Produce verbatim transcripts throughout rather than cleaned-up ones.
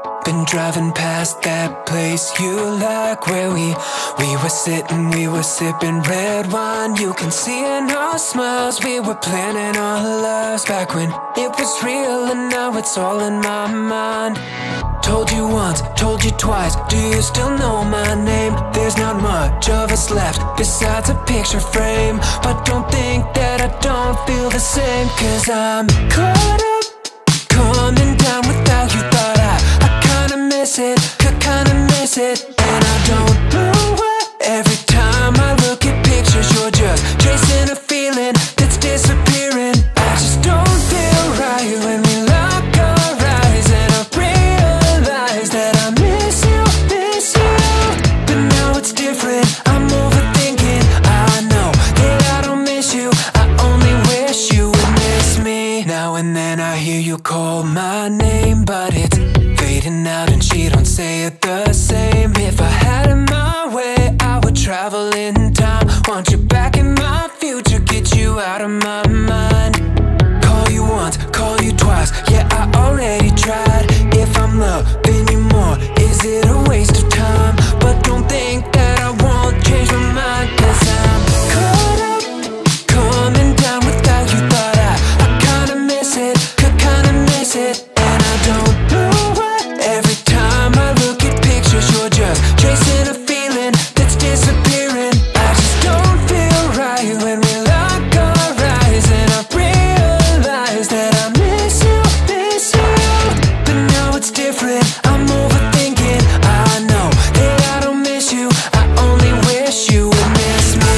Been driving past that place you like, where we We were sitting, we were sipping red wine. You can see in our smiles we were planning our lives back when it was real, and now it's all in my mind. Told you once, told you twice, do you still know my name? There's not much of us left besides a picture frame, but don't think that I don't feel the same, cause I'm caught up, coming down without you. Thought I, I kinda miss it, could kinda miss it, and I don't know why. Every time I look at pictures, you're just chasing a feeling that's disappearing. I just don't feel right when we lock our eyes, and I realize that I miss you, miss you. But now it's different, I'm overthinking. I know that I don't miss you, I only wish you would miss me. Now and then I hear you call my name, but it's fading out and she don't say it the same. If I had it my way, I would travel in time, want you back in my future, get you out of my mind. Call you once, call you twice, yeah, I already tried. If I'm loving you more, is it a waste of time? But don't think that I won't change my mind, cause I'm caught up, coming down without you. Thought I, I kinda miss it, could kinda miss it, and I don't know why. Every time I look at pictures, you're just chasing a feeling that's disappearing. I just don't feel right when we lock our eyes, and I realize that I miss you, miss you. But now it's different, I'm overthinking. I know that I don't miss you, I only wish you would miss me.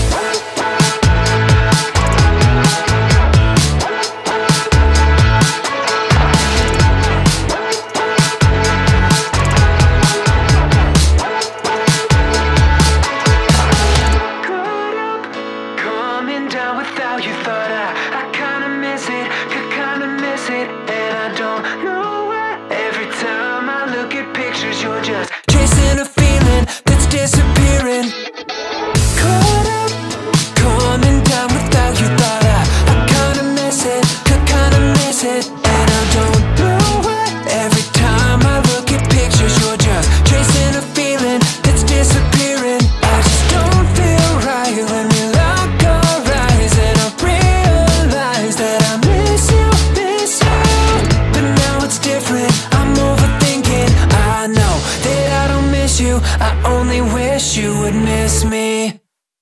Coming down without you. Thought I, I kinda miss it, could kinda miss it, and I don't know